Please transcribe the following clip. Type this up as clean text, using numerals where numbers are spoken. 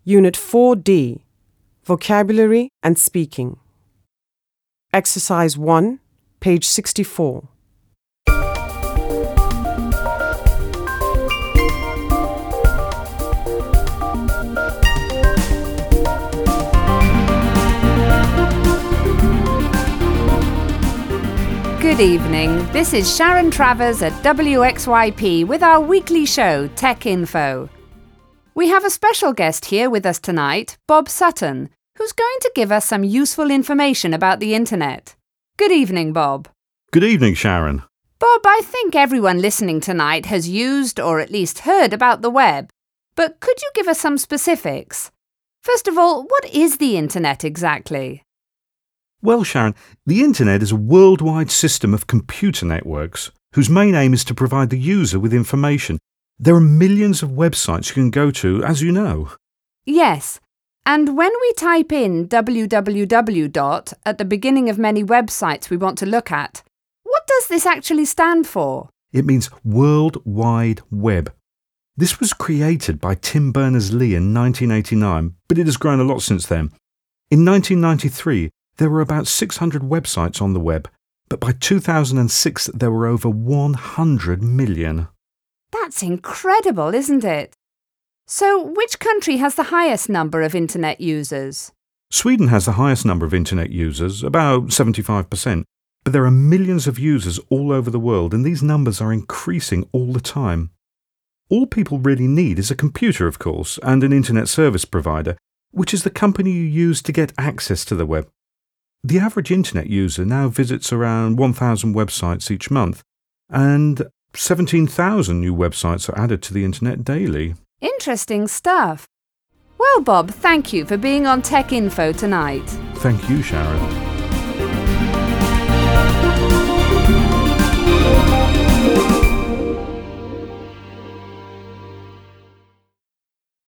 Unit 4D, Vocabulary and Speaking. Exercise 1, page 64. Good evening, this is Sharon Travers at WXYP with our weekly show, Tech Info. We have a special guest here with us tonight, Bob Sutton, who's going to give us some useful information about the internet. Good evening, Bob. Good evening, Sharon. Bob, I think everyone listening tonight has used or at least heard about the web, but could you give us some specifics? First of all, what is the internet exactly? Well, Sharon, the Internet is a worldwide system of computer networks whose main aim is to provide the user with information. There are millions of websites you can go to, as you know. Yes, and when we type in www. At the beginning of many websites we want to look at, what does this actually stand for? It means World Wide Web. This was created by Tim Berners-Lee in 1989, but it has grown a lot since then. In 1993, there were about 600 websites on the web, but by 2006 there were over 100 million. That's incredible, isn't it? So, which country has the highest number of internet users? Sweden has the highest number of internet users, about 75%, but there are millions of users all over the world and these numbers are increasing all the time. All people really need is a computer, of course, and an internet service provider, which is the company you use to get access to the web. The average internet user now visits around 1,000 websites each month, and 17,000 new websites are added to the internet daily. Interesting stuff. Well, Bob, thank you for being on Tech Info tonight. Thank you, Sharon.